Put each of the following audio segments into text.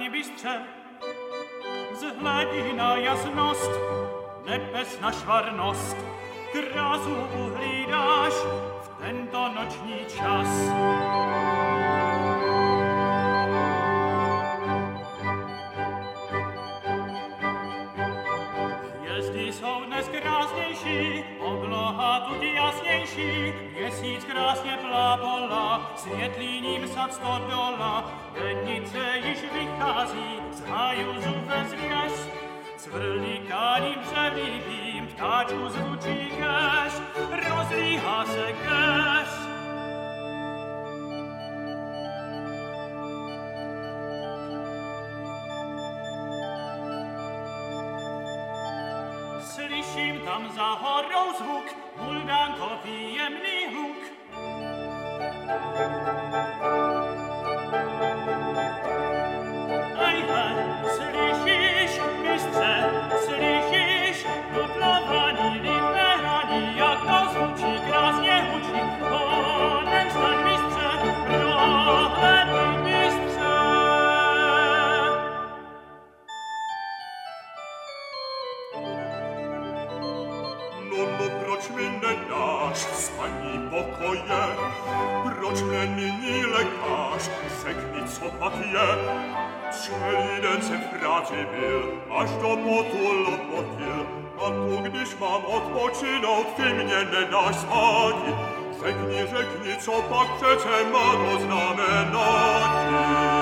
stań bystře, vzhledí na jasnost, nebes na švarnost, krásu uhlídáš v tento noční čas. Hvězdy jsou dnes krásnější, obloha tuď jasnější, měsíc krásně plápola, světlíním sad stodola, dennice již vychází, z háju zuve zvěř, cvrlikáním převlivým, ptáčku zvučí keř, rozlíhá se keř. Slyším tam za horou zvuk, buldánkový jemný hluk. Ejhle, slyšíš, mistře, slyšíš, dudlovaný, liberaný, jak to zvučí, krásně hučí, honem staň, mistře, prohlédni, mistře. No, proč mi nedáš spaní pokoje? Proč mě nyní lekáš? Řekni, co pak je. Celý den jsem v práci byl, až do potu lopotil. A tu, když mám odpočinout, ty mě nedáš spát. Řekni, co pak přece má to znamenat.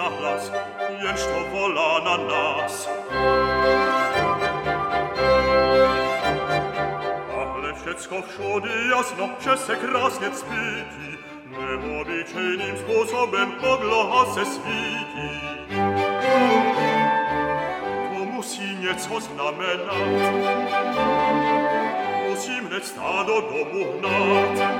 nahlas, jen što volá na nás. Ale všecko všudy jasno, že se krásně cvítí, neobyčejným způsobem obloha se svítí. To musí něco znamenat, musím hned stádo domu hnát.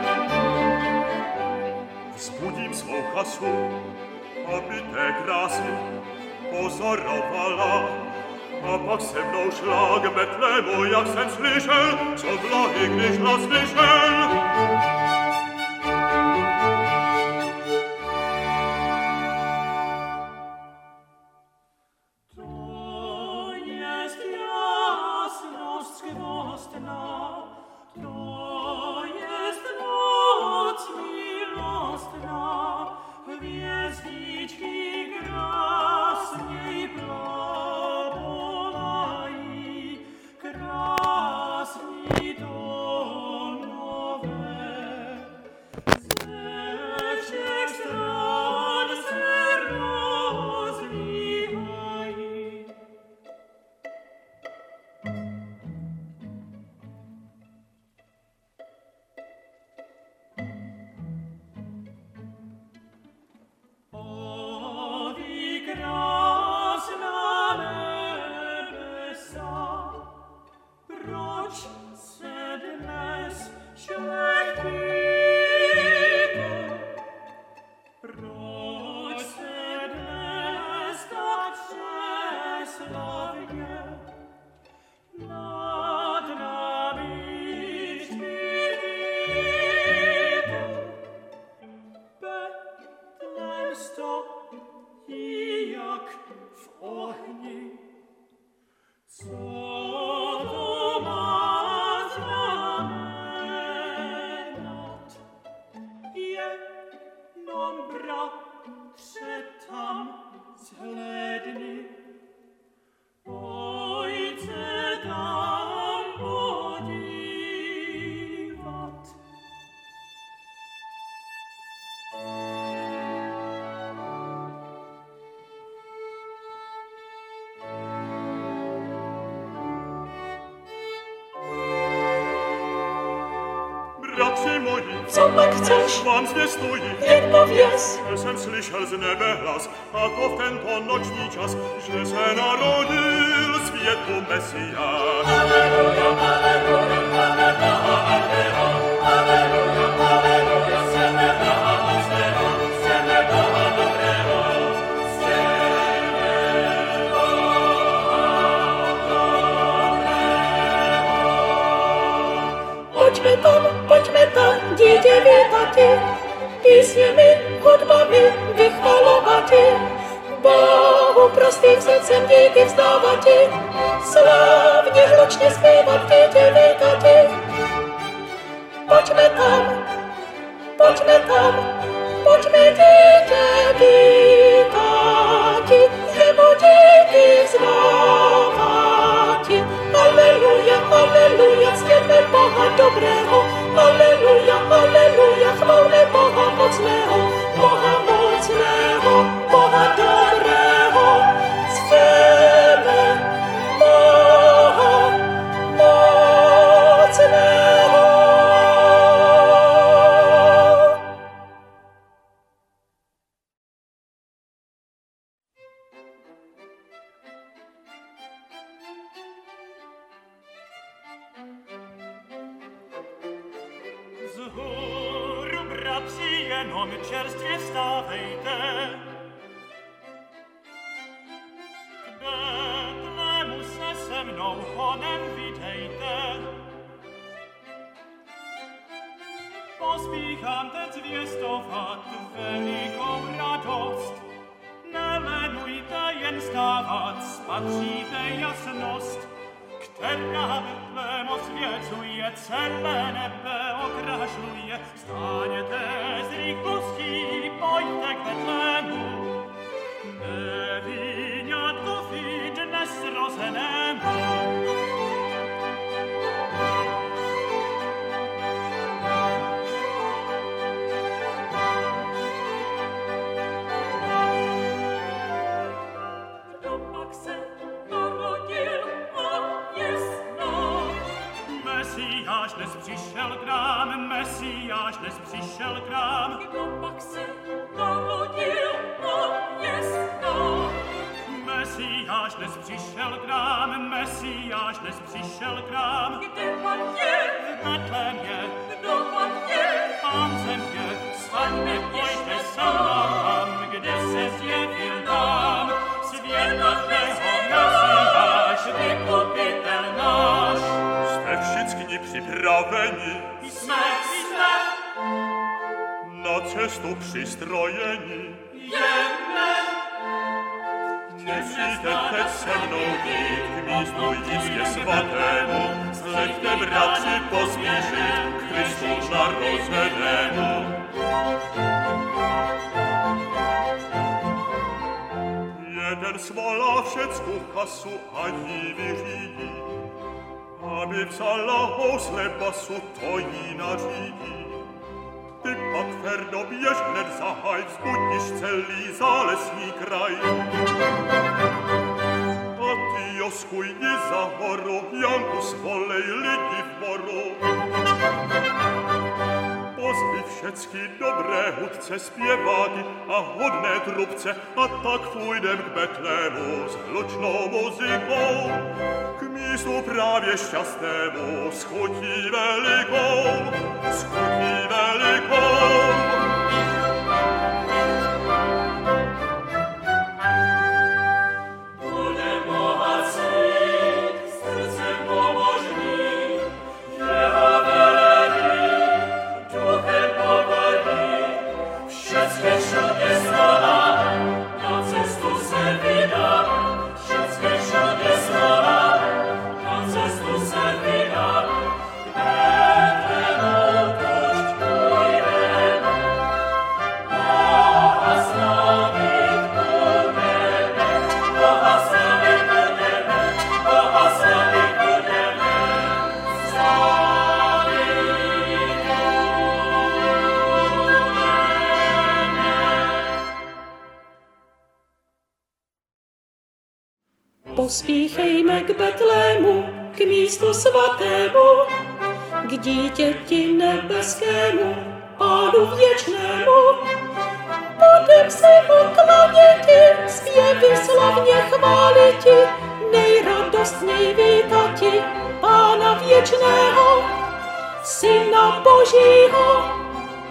Vzbudím svou chasu, aby té krásy pozorovala. A pak se mnou šla k Betlému, jak jsem slyšel, co vlahy, když hlas slyšel. To jest jasność skvostna, to jest noc milostna, gwiazdiczki krasniej plabolají, krásní to nové. Ze všech stran se rozlíhají. O, ví krásná nebesa, proč se dnes šlechtíte? Proč se dnes tak přeslavně nad námi štítíte? Betlém stojí jak v ohni. Co to má znamenat? Jenom bratře tam zhlédni, pojď se tam podívat. Bratři moji, Co pak chceš? vám zvěstuji, Jen pověz. že jsem slyšel z nebe hlas, a to v tento noční čas, že se narodil světu Mesiáš. Pojďme tam, dítě vítati, písněmi, hudbami vychvalovati, Bohu prostým srdcem díky vzdávati, slávně hlučně zpívat, dítě vítati. Pojďme tam, pojďme dítě vítati, jemu díky vzdávati. Aleluja, aleluja, ctěme Boha dobrého, aleluja, aleluja, chvalme Boha mocného, Boha mocného, Boha dobrého, ctěme Boha mocného. Vzhůru, bratři, jenom čerstvě vstávejte. K Betlému se mnou honem vydejte. Pospíchám teď zvěstovat velikou radost. Nelenujte jen stávat, spatříte jasnost, která Betlém osvěcuje, celé nebe okrašluje. Vstáněte z rychlostí, pojďte k Betlému, neviňátkovi dnes zrozenému. Мессияш дnes přišel k nám. Kdo pak se narodil, on je znám. Mesíáš dnes přišel k nám, Mesíáš dnes přišel k nám. Kde pan je? V Betlémě, Kdo pan je? Pán země, staňme, pojďte se nám, kde se zjevil nám. Světlatého Mesíáš, vykupitel náš. Jste všichni připraveni, Jsme na cestu přistrojeni. jdeme. Musíte teď se mnou jít k místu jistě svatému. Sleďte, bratři, pospíšit k Kristu narozenému. Jeden svolá všecku chasu a jí vyřídí, aby vzala housle basu, to jí nařídí. Ty pak, Ferdo, běž hned zahaj, vzbudíš celý zálesní kraj. A ty, Josku, jdi za horu, Janku, svolej lidi v boru. Pozvi všecky dobré hudce, zpěváky a hodné trubce, a tak půjdem k Betlému s hlučnou muzikou, k místu právě šťastnému, s chutí velikou, s chutí velikou. Bude bohatý, srdcem pobožný, jeho velený, duchem pokorný, všecky všude slova, na cestu se vydá, všecky všude slova, na cestu se vydá, k Betlému pušť půjdeme, Boha slavit budeme, Boha slavit budeme, Boha slavit budeme, Pospíchejme k Betlému, k místu svatému, k dítěti nebeskému, Pánu věčnému. Budem se mu klaněti, zpěvy slavně chváliti, nejradostněj vítati, Pána věčného, Syna Božího.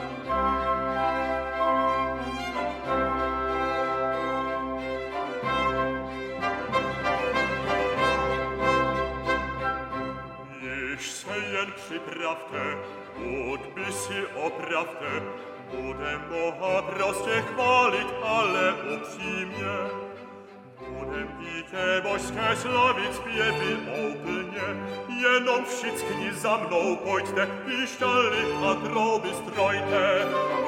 Již se jen připravte, hudby si opravte, budem Boha prostě chválit, ale upřímně. Budem dítě božské slavit zpěvy úplně, jenom všichni za mnou pojďte, píšťaly a trouby strojte.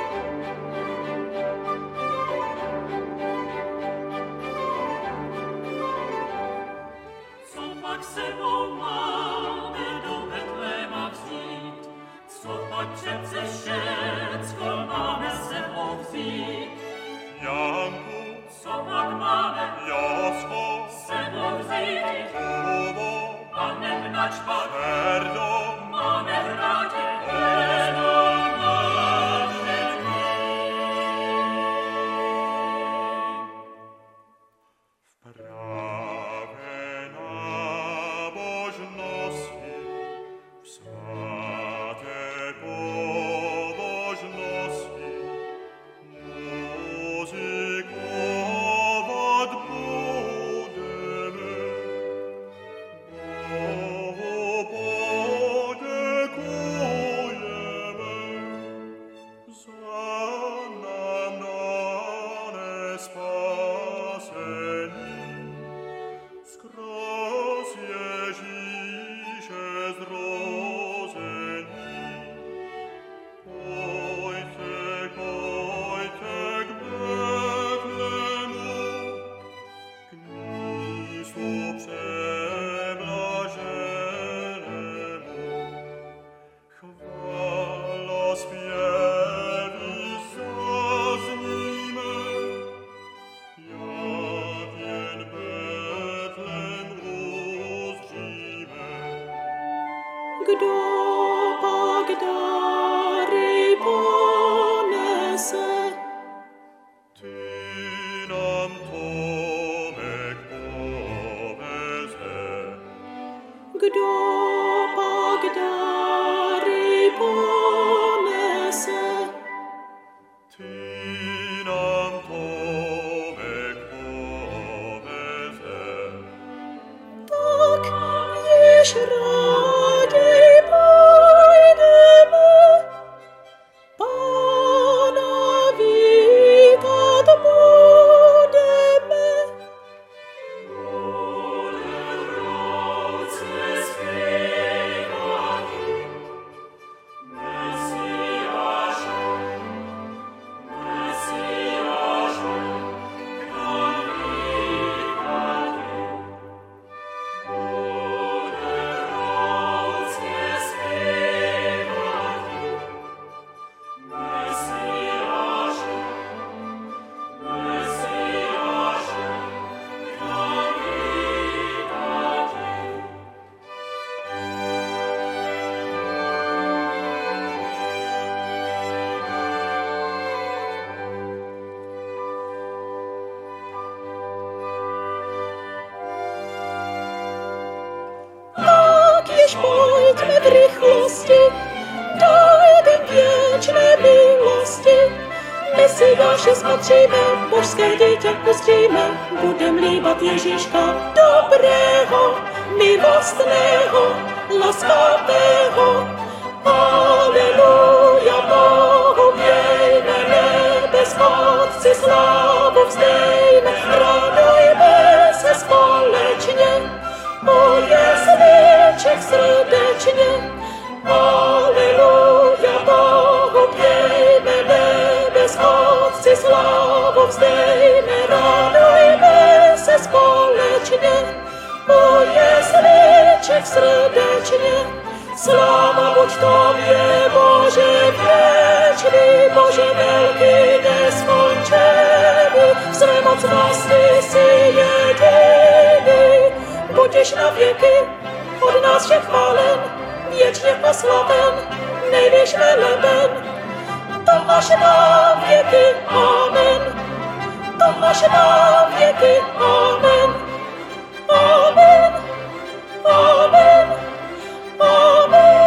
Co pak sebou máme do Betléma vzít? Co pak přece všecko máme sebou vzít? Janku, Co pak máme Josko, sebou vzít? Kubo, A hned načpat Ferdo, máme v rádě jenom nářečky. Pravé nábožnosti, v svaté pobožnosti, muzikovat budeme, Bohu poděkujeme za nám dané spasení. Skroz Ježíše zrození, pojďte, pojďte k Betlému, k místu přeblaženému. Chvála zpěvy zazníme, jak jen Betlém uzříme. Kdo pak dár když rádi pojdeme Pána vítat budeme. Pojďme v rychlosti, dojdem věčné milosti. Mesiáše spatříme, božské dítě pustíme, budem líbat Ježíška dobrého, milostného, laskavého. Aleluja, Bohu mějme, nebes Otci slávu vzdejme, radujme se společně. O jesliček srdečně, aleluja, Bohu pějme, nebes Otci slávu vzdejme, radujme se společně. O jesliček srdečně, sláva buď Tobě, Bože věčný, Bože velký, neskončený, v své mocnosti si jediný. Budiš na věky od nás všech chválen, věčně poslaven, nejvyš veleben. To až na věky, amen. To až na věky, amen. Amen. Amen. Amen.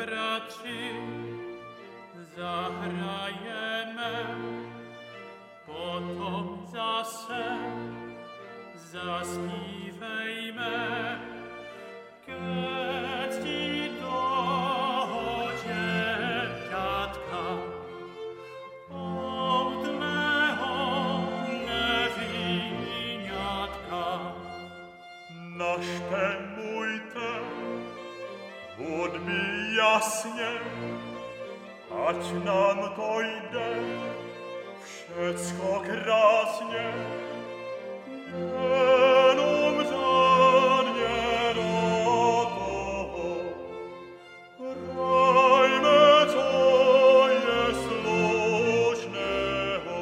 braci, zahrajeme, potom zase zaspívejme ke cti toho děťatka, poutného neviňatka. Našte můjte hudby jasně, ať nám to jde všecko krásně, jenom řádně do toho hrajme, co je slušného.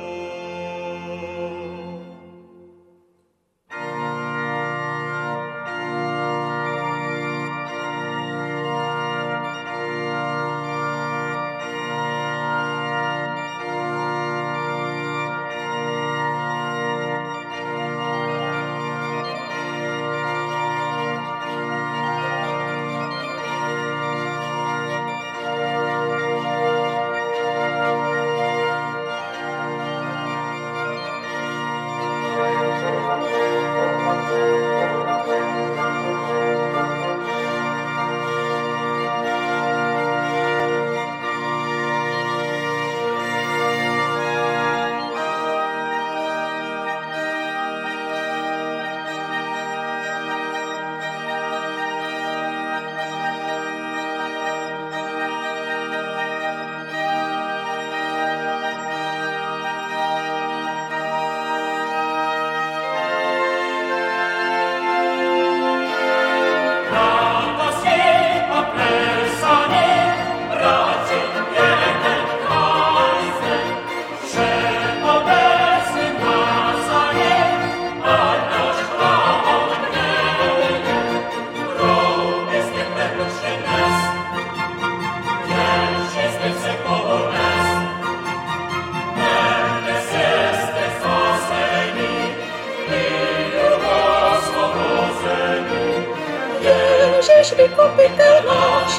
Ježíš, vykupitel náš,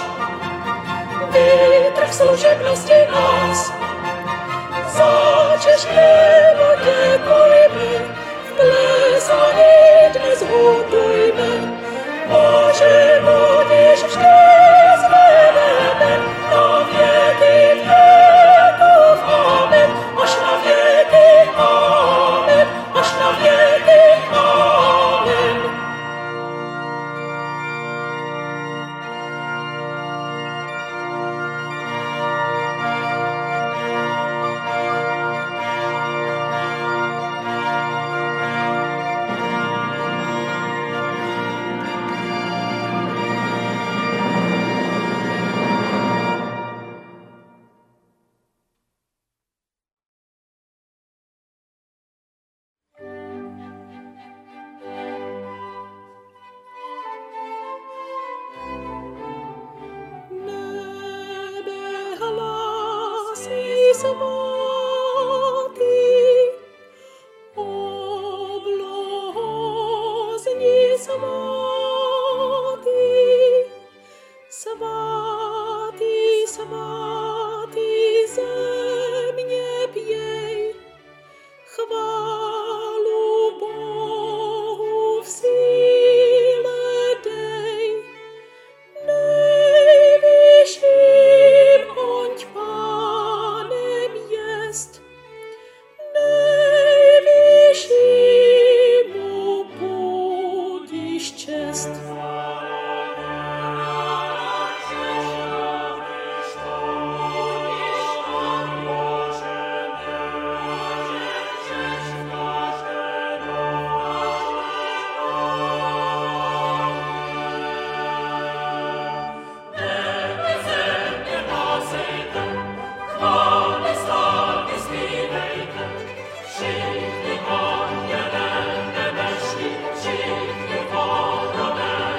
vytrh služebnosti nás. Začeš nebo děkujme, v plesání dnes hudujme. Bože, budeš vždy zvedeme, na věky věkov. Amen. Až na věky, amen. Až na věky, amen. Všichni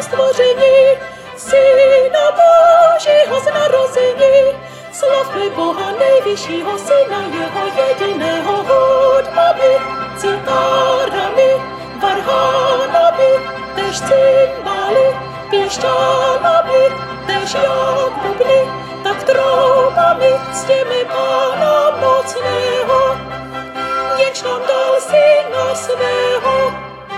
stvoření, Syna Božího z narození. Slavme Boha nejvyššího, Syna jeho jediného, hudbami, citárami, varhanami, tež cymbály, pěšťánami, tež jak bubny, tak troubami, ctěme Pána mocného, jenž nám dal Syna svého.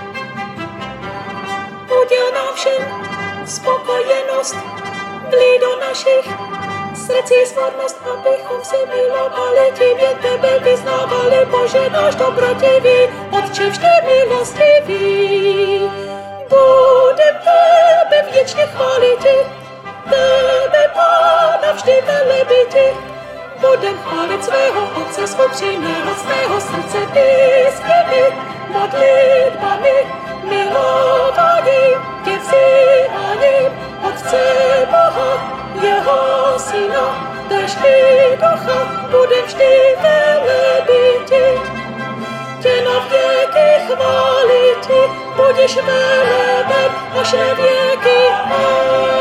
Uděl nám všem spokojenost, vlí do našich srdcí svornost, abychom se milovali, tím jen tebe vyznávali, Bože náš dobrotivý, Otče vždy milostivý. Budem tebe věčně chváliti, tebe Pána vždy velebiti. Budem chválit svého Otce, svou přímého svého srdce písněmi, modlitbami, milovaním, tě vzýváním, Otce Boha, jeho Syna, tež i Ducha, budem vždy velebiti. Tě na věky chváliti, budiš veleben až na věky.